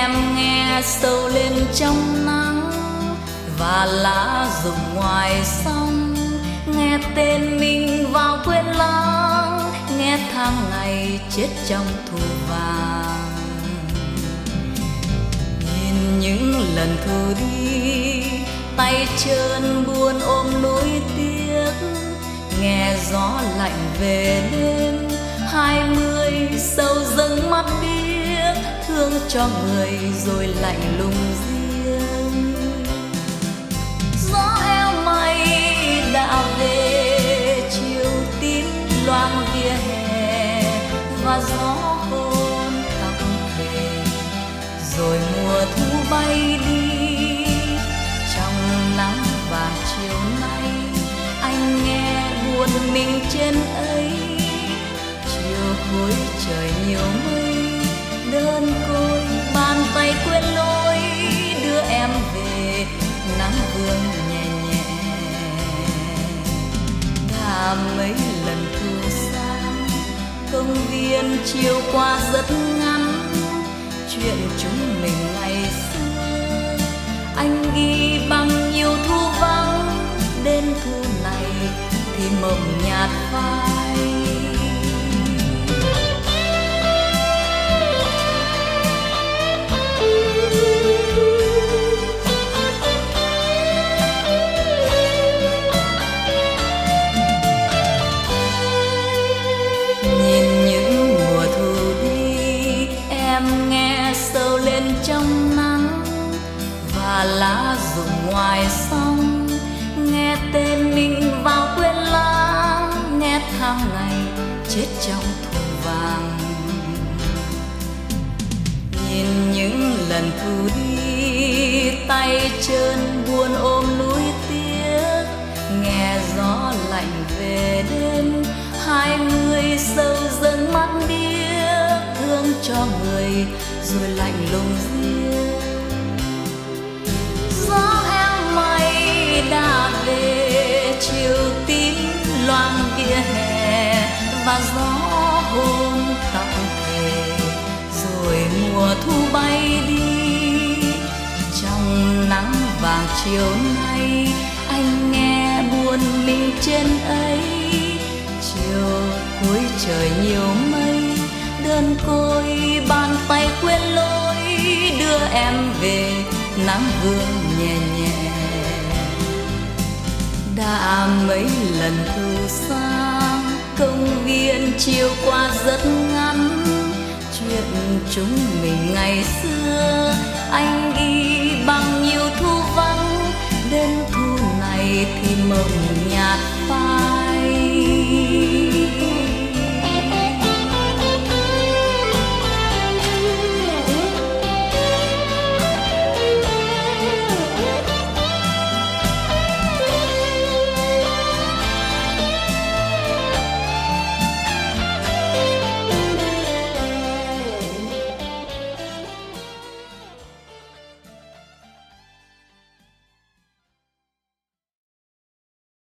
em nghe sầu lên trong nắng và lá rụng ngoài sông, nghe tên mình vào quên lãng, nghe tháng ngày chết trong thu vàng. Nhìn những lần thu đi, tay chân buồn ôm nỗi tiếc, nghe gió lạnh về đêm 20 sầu dâng mắt biếc, thương cho người rồi lạnh lùng riêng. Gió eo mây đã về, chiều tím loang vỉa hè và gió hôn tóc thề, rồi mùa thu bay đi. Trong nắng vàng chiều nay anh nghe buồn mình trên ấy, chiều cuối trời nhiều mây, đơn côi bàn tay quên lối, đưa em về nắng vương nhẹ nhẹ. Đã mấy lần thu sang công viên chiều qua rất ngắn, chuyện chúng mình ngày xưa anh ghi bằng nhiều thu vắng, đến thu này thì mộng nhạt phai. Nhìn những mùa thu đi, em nghe sầu lên trong nắng và lá rụng ngoài sông, nghe tên mình vào quên lãng, nghe tháng ngày chết trong thu vàng. Nhìn những lần thu đi, tay chân buồn ôm núi tiếc, nghe gió lạnh về đêm 20 sầu dâng mắt điếc, thương cho người rồi lạnh lùng riêng. Gió eo mây đã về, chiều tím loang vỉa hè và gió hôn tóc thề, rồi mùa thu bay đi. Trong nắng vàng chiều nay anh nghe buồn mình trên ấy, chiều cuối trời nhiều mây, đơn côi bàn tay quên lối, đưa em về nắng vương nhẹ nhẹ. Đã mấy lần thu sang công viên chiều qua rất ngắn, chuyện chúng mình ngày xưa anh ghi bằng nhiều thu vắng, đến thu này thì mộng nhạt